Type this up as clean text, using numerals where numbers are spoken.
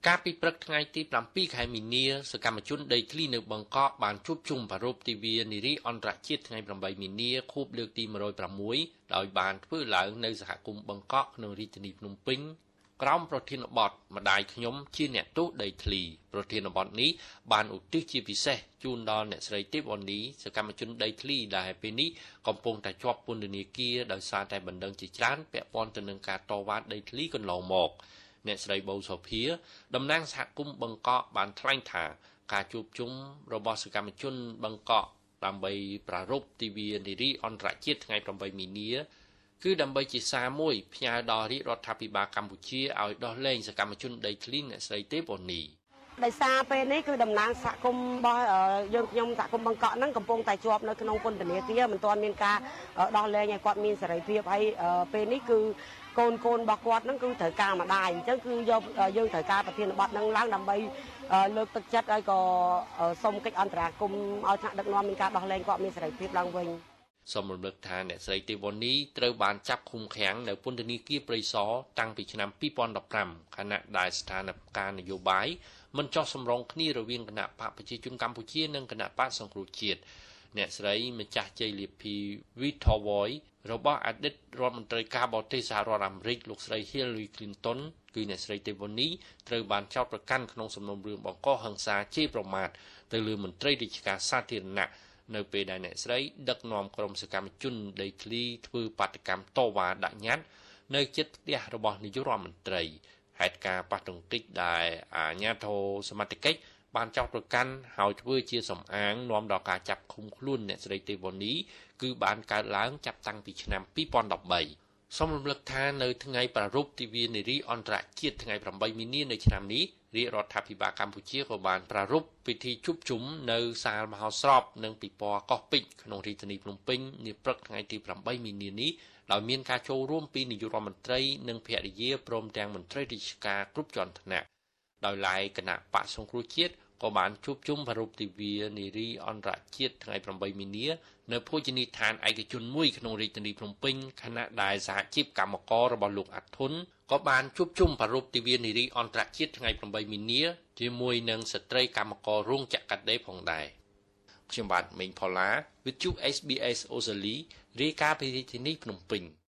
ការពីព្រឹកថ្ងៃទី7 ខែមីនាសកម្មជនដីធ្លីនៅបឹងកក់បានជួបជុំប្រារព្ធទិវានារីអន្តរជាតិថ្ងៃ8 មីនាខួបលើកទី106ដោយបានធ្វើឡើងនៅសហគមន៍បឹងកក់ក្នុងរាជធានីភ្នំពេញក្រោមប្រធានបទម្ដាយខ្ញុំជាអ្នកទោសដីធ្លីប្រធានបទនេះបានឧទ្ទិសជាពិសេសជូនដល់អ្នកស្រីទេពវណ្ណីសកម្មជនដីធ្លីដែលពេលនេះកំពុងតែជាប់ពន្ធនាគារដោយសារតែបណ្ដឹងជាច្រើនពាក់ព័ន្ធទៅនឹងការតវ៉ាដីធ្លីកន្លងមកអ្នកស្រីប៊ូសូភាតំណាងសហគមន៍បឹងកក់បានថ្លែងថាការជួបជុំរបស់សកម្មជនបឹងកក់ដើម្បីប្រារព្ធទិវានារីអន្តរជាតិថ្ងៃ8 មីនាគឺដើម្បីជាសារមួយផ្ញើដល់រាជរដ្ឋាភិបាលកម្ពុជាឲ្យដោះលែងសកម្មជនដីធ្លីអ្នកស្រីទេពវណ្ណីដោយសារពេលនេះគឺតំណាងសហគមន៍របស់យើងខ្ញុំសហគមន៍បឹងកក់ហ្នឹងកំពុងតែជាប់នៅក្នុងពន្ធនាគារមិនទាន់មានការដោះលែងឲ្យគាត់មានសេរីភាពហើយពេលនេះគឺកូនរបស់គាត់ហ្នឹងគឺត្រូវការម្ដាយអញ្ចឹងគឺយើងត្រូវការប្រធានបទហ្នឹងឡើងដើម្បីលើកទឹកចិត្តហើយក៏សូមកិច្ចអន្តរាគមន៍ឲ្យថ្នាក់ដឹកនាំមានការដោះលែងគាត់មានសេរីភាពឡើងវិញសូមរំលឹកថាអ្នកស្រីទេពវណ្ណីត្រូវបានចាប់ឃុំឃាំងនៅពន្ធនាគារព្រៃសរតាំងពីឆ្នាំ2015ខណៈដែលស្ថានភាពនយោបាយមិនចោះសម្រុងគ្នារវាងគណៈបកប្រជាជនកម្ពុជានិងគណៈបកសង្គ្រោះជាតិអ្នកស្រីម្ចាស់ជ័យលាភី Vitovoy របស់អតីតរដ្ឋមន្ត្រីការបរទេសសហរដ្ឋអាមេរិកលោកស្រី Hillary Clinton គឺអ្នកស្រីទេពវណ្ណីត្រូវបានចោទប្រកាន់ក្នុងសំណុំរឿងបង្កហិង្សាជេរប្រមាថទៅលើមន្ត្រីរាជការសាធារណៈនៅពេលដែលអ្នកស្រីដឹកនាំក្រុមសកម្មជនដីធ្លីធ្វើបាតកម្មតវ៉ាដាក់ញត្តិនៅជិតផ្ទះរបស់នាយករដ្ឋមន្ត្រីហេតុការណ៍ប៉ះទង្គិចដែលអាជ្ញាធរសមត្ថកិច្ចបានចោទប្រកាន់ហើយធ្វើជាសំអាងនាំដល់ការចាប់ឃុំខ្លួនអ្នកស្រីទេពវណ្ណីគឺបានកើតឡើងចាប់តាំងពីឆ្នាំ2013សូមរំលឹកថានៅថ្ងៃប្រារព្ធទិវានារីអន្តរជាតិថ្ងៃ8 មីនានៅឆ្នាំនេះរាជរដ្ឋាភិបាលកម្ពុជាក៏បានប្រារព្ធពិធីជួបជុំនៅសាលមហោស្រពនិងពិព័រណ៍កោះពេជ្រក្នុងរាជធានីភ្នំពេញនាព្រឹកថ្ងៃទី8 មីនានេះដោយមានការចូលរួមពីនាយករដ្ឋមន្ត្រីនិងភរិយាព្រមទាំងមន្ត្រីរាជការគ្រប់ជាន់ថ្នាក់ដោយឡែកគណៈបកសង្គ្រោះជាតិក៏បានជួបជុំប្រារព្ធទិវានារីអន្តរជាតិថ្ងៃ8 មីនានៅភោជនីយដ្ឋានឯកជនមួយក្នុងរាជធានីភ្នំពេញខណៈដែលសហជីពកម្មកររបស់លោកអាត់ធុនក៏បានជួបជុំប្រារព្ធទិវានារីអន្តរជាតិថ្ងៃ8 មីនាជាមួយនឹងស្ត្រីកម្មកររោងចក្រកាត់ដេរផងដែរខ្ញុំបាទមេងផល្លា With you SBS អូស្ត្រាលីរាយការណ៍ពីរាជធានីភ្នំពេញ